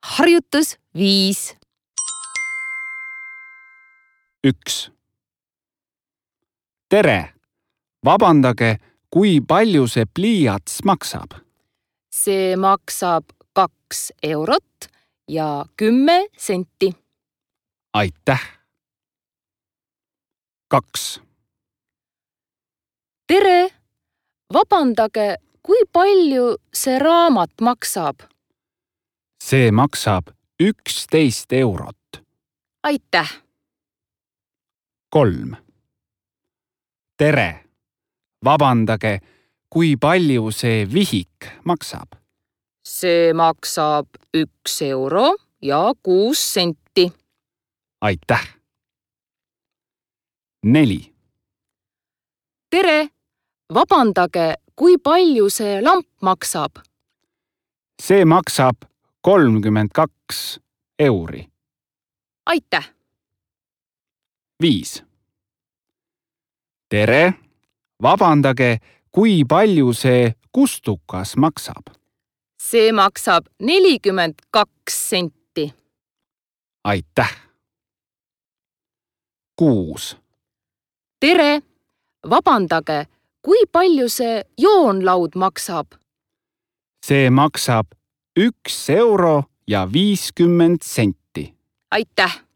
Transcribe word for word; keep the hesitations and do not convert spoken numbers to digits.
Harjutus viis. üks. Tere! Vabandage, kui palju see pliiats maksab? See maksab kaks eurot ja kümme senti. Aitäh! kaks. Tere! Vabandage, kui palju see raamat maksab? See maksab üksteist eurot. Aitäh! kolm. Tere! Vabandage, kui palju see vihik maksab? See maksab üks euro ja kuus senti. Aitäh! neli. Tere! Vabandage, kui palju see lamp maksab? See maksab kolmkümmend kaks euri. Aitäh! viis. Tere! Vabandage, kui palju see kustukas maksab? See maksab nelikümmend kaks senti. Aitäh! kuus. Tere! Vabandage, kui palju see joonlaud maksab? See maksab üks euro ja viiskümmend senti. Aitäh!